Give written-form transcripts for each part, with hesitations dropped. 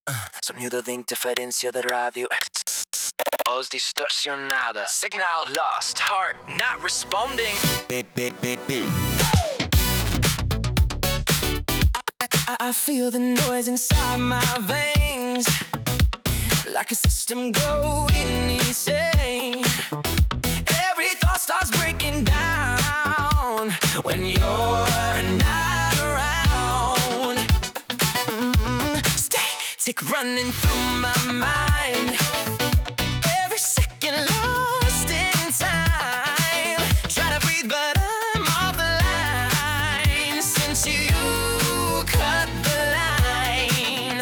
Sonido de interferencia de radio. Voz distorsionada. Signal lost. Heart not responding. Beep, beep, beep, beep. I feel the noise inside my veins, like a system going insane. Every thought starts breaking down when you're not around. Static running through my mind, every second lost in time. Try to breathe but I'm off the line since you cut the line.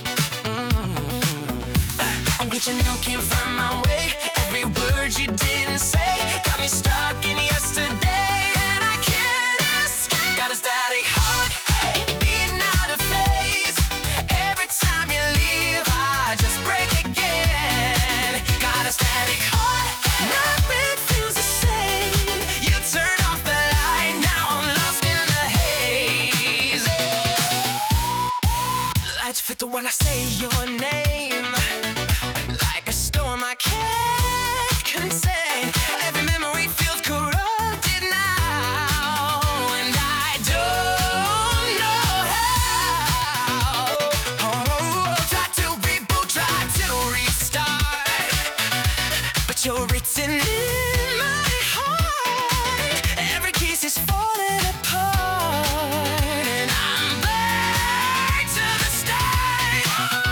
I'm glitching out, can't find my way. Every word you didn't say got me stuck in yesterday, and I can't escape. Got a static heart, beating out of phase. Every time you leave, I just break again. Got a static heart, nothing feels the same. You turned off the light, now I'm lost in the haze. Lights flicker when I say your name, like a storm I can't contain. Every memory feels corrupted now, and I don't know how. Try to reboot, try to restart, but you're written in my heart. Every kiss is falling apart, and I'm back to the start.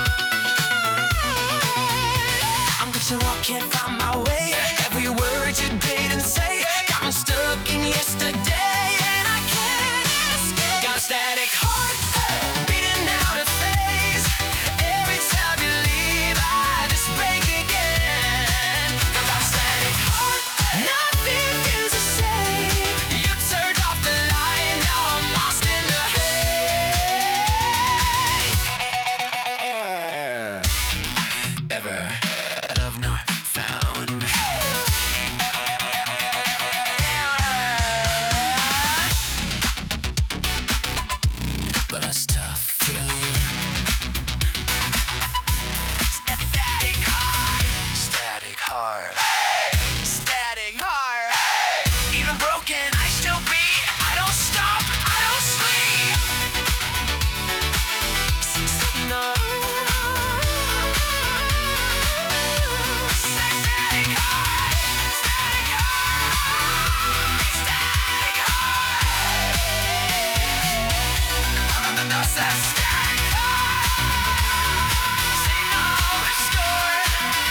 I'm glitching out, can't find my way. Every word you didn't say got me stuck in yesterday, and I can't escape. Got a static heart, beating out of phase. Every time you leave, I just break again. Got a static heart, nothing feels the same. You turned off the light, now I'm lost in the haze. Ever love not found. But I still feel static heart, static heart, static heart. Even broken, I still beat. I don't stop, I don't sleep. No. Static heart, static heart, static heart. No, static heart. Say no, it's good.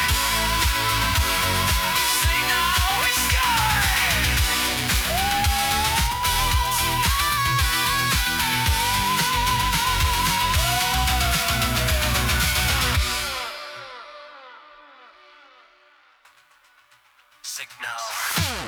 Say no, it's good. Signal.